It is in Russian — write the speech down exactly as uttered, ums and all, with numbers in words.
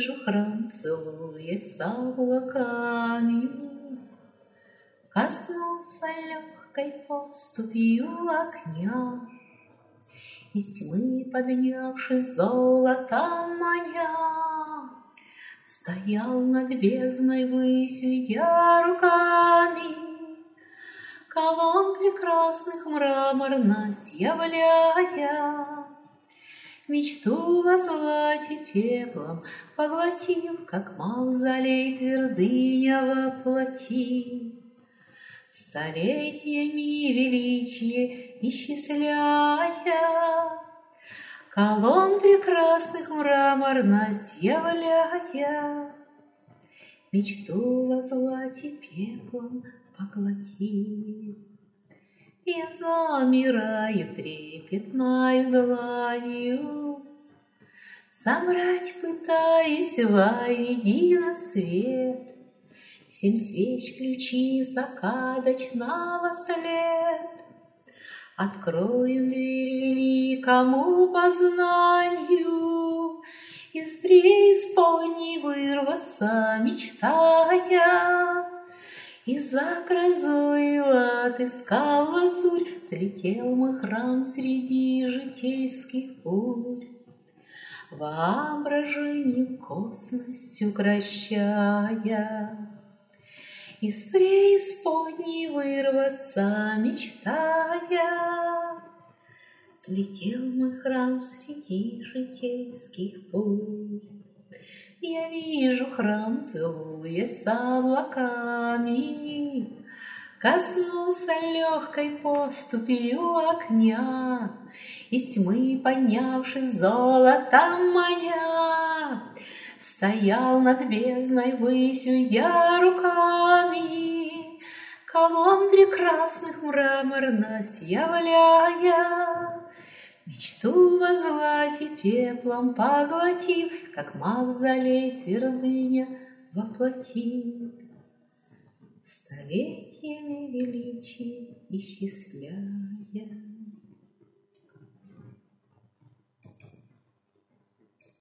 вижу храм, целуясь с облаками. Коснулся легкой поступью окня, из тьмы поднявшись золотом маня, стоял над бездной высью я руками, колонн прекрасных мраморность являя, мечту во злате пеплом поглотив, как мавзолей твердыня воплотив, столетиями величие исчисляя, колонн прекрасных мраморность являя, мечту во злате пеплом поглотив. Я замираю трепетною дланью, собрать пытаюсь воедино свет, семь свеч ключи закадочного след. Открою дверь великому познанию, из преисподней вырваться мечтая, и за грозою отыскав лазурь, взлетел мой храм среди житейских бурь, воображением косность укращая, из преисподней вырваться мечтая, взлетел мой храм среди житейских бурь. Я вижу храм, целуясь с облаками, коснулся легкой поступью окня, из тьмы поднявшись золотом маня, стоял над бездной высью я руками, колонн прекрасных мраморность являя, мечту во злате пеплом поглотив, как мавзолей твердыня воплотив, столетиями величие исчисляя.